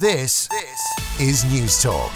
This is News Talk.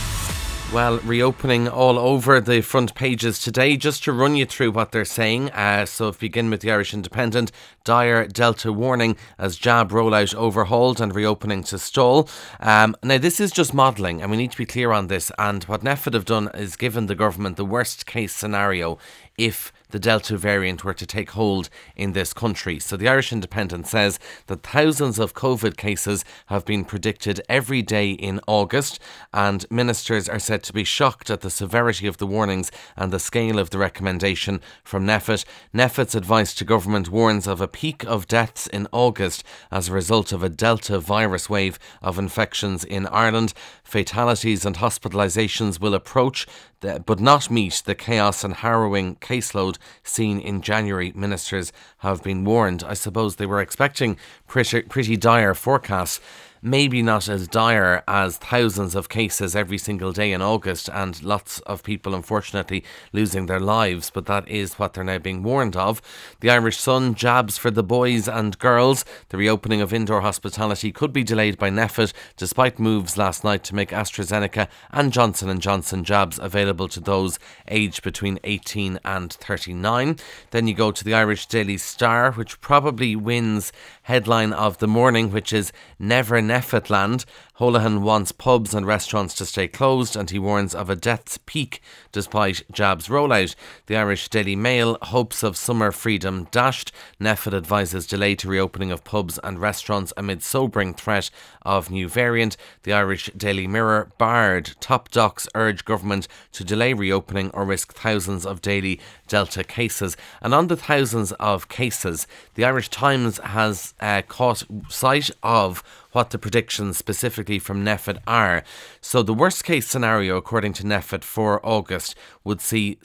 Well, reopening all over the front pages today. Just to run you through what they're saying. So if we begin with the Irish Independent, dire Delta warning as jab rollout overhauled and reopening to stall. Now, this is just modelling and we need to be clear on this. And what NPHET have done is given the government the worst case scenario if the Delta variant were to take hold in this country. So the Irish Independent says that thousands of COVID cases have been predicted every day in August, and ministers are said to be shocked at the severity of the warnings and the scale of the recommendation from NPHET. NPHET's advice to government warns of a peak of deaths in August as a result of a Delta virus wave of infections in Ireland. Fatalities and hospitalisations will approach but not meet the chaos and harrowing caseload seen in January. Ministers have been warned. I suppose they were expecting pretty dire forecasts. Maybe not as dire as thousands of cases every single day in August and lots of people unfortunately losing their lives, but that is what they're now being warned of. The Irish Sun, jabs for the boys and girls. The reopening of indoor hospitality could be delayed by NPHET despite moves last night to make AstraZeneca and Johnson & Johnson jabs available to those aged between 18 and 39. Then you go to the Irish Daily Star, which probably wins headline of the morning, which is Never NPHET Land. Holohan wants pubs and restaurants to stay closed and he warns of a death's peak despite jabs rollout. The Irish Daily Mail, hopes of summer freedom dashed. NPHET advises delay to reopening of pubs and restaurants amid sobering threat of new variant. The Irish Daily Mirror, Bard, top docs urge government to delay reopening or risk thousands of daily Delta cases. And on the thousands of cases, the Irish Times has caught sight of what the predictions specifically from NPHET are. So the worst case scenario according to NPHET for August would see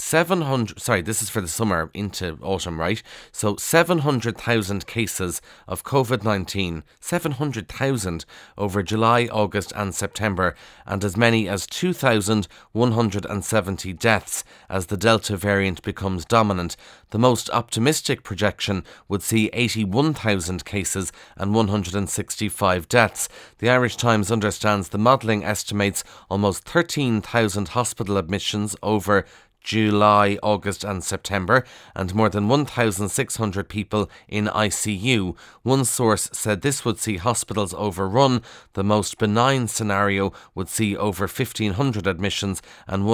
this is for the summer into autumn, right? So 700,000 cases of COVID-19, 700,000 over July, August and September, and as many as 2,170 deaths as the Delta variant becomes dominant. The most optimistic projection would see 81,000 cases and 165 deaths. The Irish Times understands the modelling estimates almost 13,000 hospital admissions over July, August and September, and more than 1,600 people in ICU. One source said this would see hospitals overrun. The most benign scenario would see over 1,500 admissions and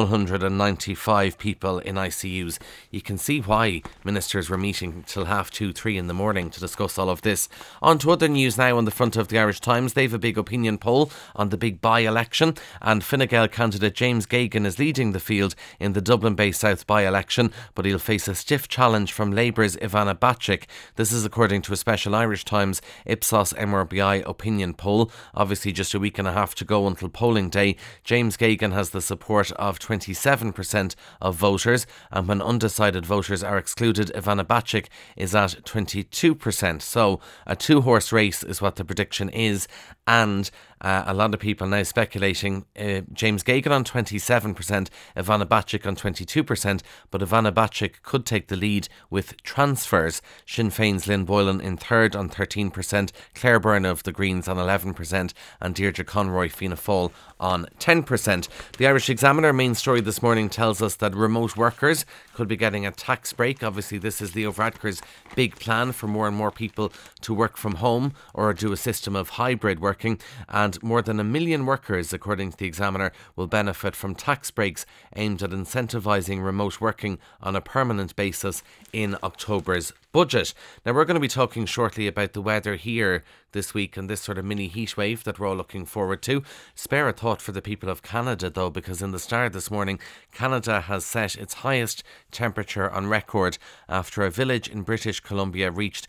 195 people in ICUs. You can see why ministers were meeting till 2:30, 3 in the morning to discuss all of this. On to other news now on the front of the Irish Times. They have a big opinion poll on the big by-election, and Fine Gael candidate James Geoghegan is leading the field in the Dublin Bay South by-election, but he'll face a stiff challenge from Labour's Ivana Bacik. This is according to a special Irish Times Ipsos MRBI opinion poll. Obviously just a week and a half to go until polling day. James Geoghegan has the support of 27% of voters, and when undecided voters are excluded, Ivana Bacik is at 22%. So a two-horse race is what the prediction is, and a lot of people now speculating James Geoghegan on 27%, Ivana Bacik on 22%, but Ivana Bacik could take the lead with transfers. Sinn Féin's Lynn Boylan in third on 13%, Claire Byrne of the Greens on 11%, and Deirdre Conroy Fianna Fáil on 10%. The Irish Examiner main story this morning tells us that remote workers could be getting a tax break. Obviously this is Leo Varadkar's big plan for more and more people to work from home or do a system of hybrid working, and more than 1 million workers, according to the Examiner, will benefit from tax breaks aimed at incentivising remote working on a permanent basis in October's budget. Now we're going to be talking shortly about the weather here this week and this sort of mini heat wave that we're all looking forward to. Spare a thought for the people of Canada though, because in the Star this morning, Canada has set its highest temperature on record after a village in British Columbia reached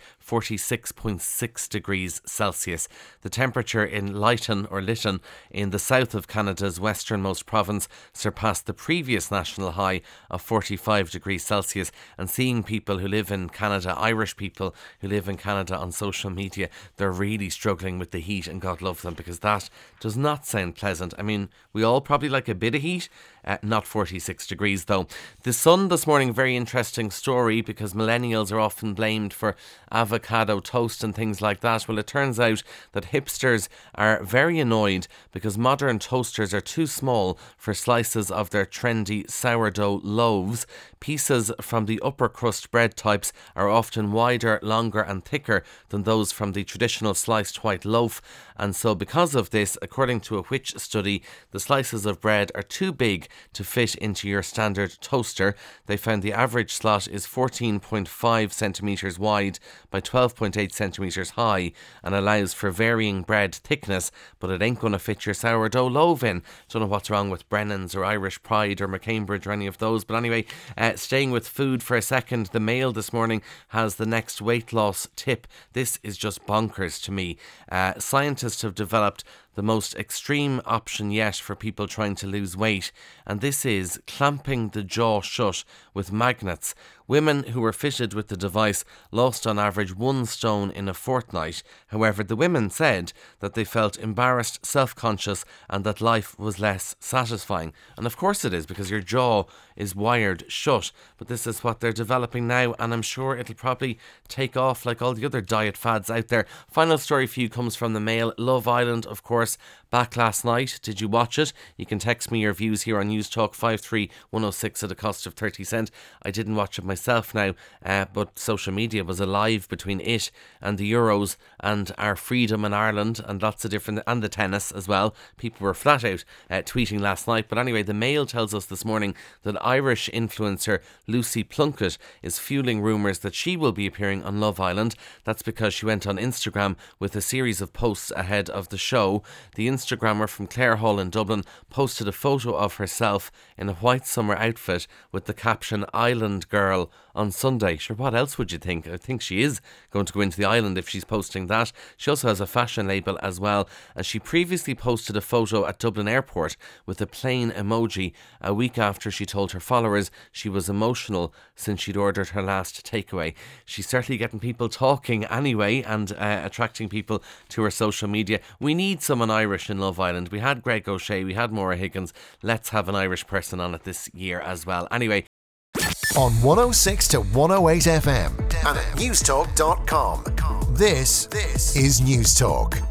46.6 degrees Celsius. The temperature in Lytton in the south of Canada's westernmost province surpassed the previous national high of 45 degrees Celsius, and seeing people who live in Canada, Irish people who live in Canada on social media, they're really struggling with the heat, and God love them, because that does not sound pleasant. I mean, we all probably like a bit of heat, not 46 degrees though. The Sun this morning, very interesting story, because millennials are often blamed for avocado toast and things like that. Well, it turns out that hipsters are very annoyed because modern toasters are too small for slices of their trendy sourdough loaves. Pieces from the upper crust bread types are often wider, longer and thicker than those from the traditional sliced white loaf, and so because of this, according to a Which study, the slices of bread are too big to fit into your standard toaster. They found the average slot is 14.5 centimetres wide by 12.8 centimetres high and allows for varying bread thickness, but it ain't going to fit your sourdough loaf in. Don't know what's wrong with Brennan's or Irish Pride or McCambridge or any of those, but anyway, staying with food for a second, the Mail this morning has the next weight loss tip. This is just bonkers to me. Scientists have developed the most extreme option yet for people trying to lose weight, and this is clamping the jaw shut with magnets. Women who were fitted with the device lost on average 1 stone in a fortnight. However, the women said that they felt embarrassed, self-conscious, and that life was less satisfying. And of course it is, because your jaw is wired shut. But this is what they're developing now, and I'm sure it'll probably take off like all the other diet fads out there. Final story for you comes from the Mail. Love Island, of course, back last night. Did you watch it? You can text me your views here on News Talk 53106 at a cost of 30 cents. I didn't watch it myself now, but social media was alive between it and the Euros and our freedom in Ireland and lots of different, and the tennis as well. People were flat out tweeting last night. But anyway, the Mail tells us this morning that Irish influencer Lucy Plunkett is fueling rumours that she will be appearing on Love Island. That's because she went on Instagram with a series of posts ahead of the show. The Instagrammer from Clare Hall in Dublin posted a photo of herself in a white summer outfit with the caption "Island Girl" on Sunday. Sure, what else would you think? I think she is going to go into the island if she's posting that. She also has a fashion label as well, and she previously posted a photo at Dublin Airport with a plane emoji a week after she told her followers she was emotional since she'd ordered her last takeaway. She's certainly getting people talking anyway, and attracting people to her social media. We need someone Irish in Love Island. We had Greg O'Shea, we had Maura Higgins. Let's have an Irish person on it this year as well. Anyway, on 106 to 108 FM and at newstalk.com. This is News Talk.